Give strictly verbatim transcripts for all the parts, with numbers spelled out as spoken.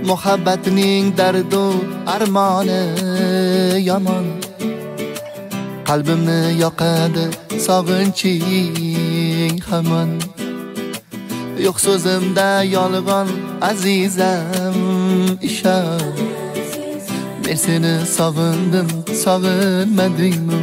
muhabbatning dardu armoni yomon. Qalbimni yoqadi sog'inching hamon. Yo'q so'zimda yolg'on azizam ishon. Men seni sog'indim, sog'inmadingmi?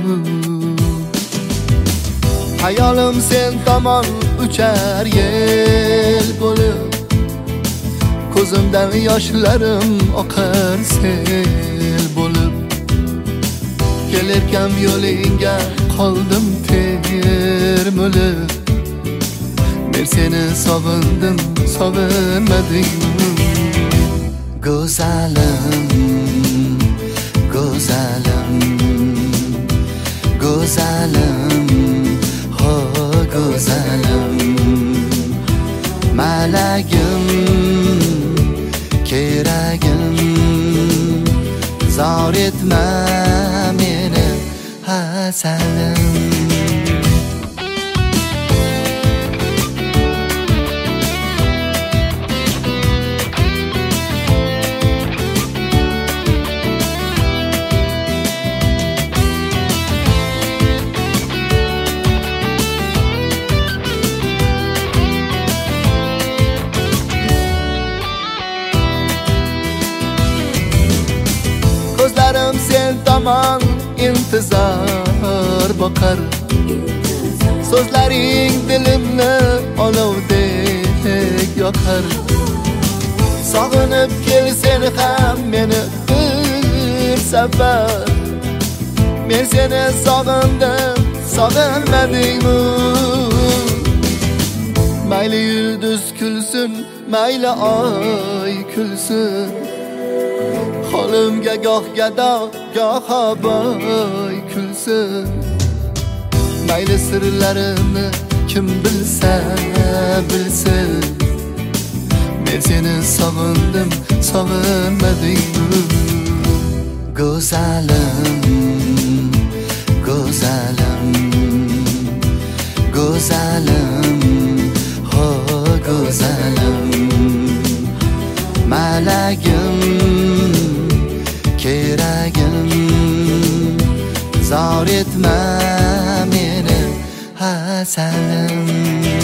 Hayolim sen tomon uchar yel bo'lib, ko'zimdan yoshlarim oqar sel bo'lib. Kelerkam yo'lingga qoldim termilib. Men seni sog'indim, sog'inmadingmi? Go'zalim, go'zalim, go'zalim, ho go'zalim, malagim, keragim, zor etma meni hasalim. Ko'zlarim sen tomon intizor boqar. So'zlaring dilimni olovdek yoqar. Sog'inib kel sen ham meni bir safar. Men seni sog'indim, sog'inmadingmi? Mayli yulduz kulsin, mayli oy kulsin. Qo'limga goh gado, goh hoboy kulsin. Mayli sirlarimni kim bilsa bilsin. Men seni sog'indim, sog'inmadingmi? Go'zalim, go'zalim, go'zalim, ho go'zalim, malagim, keragim, zor etma meni hasalim.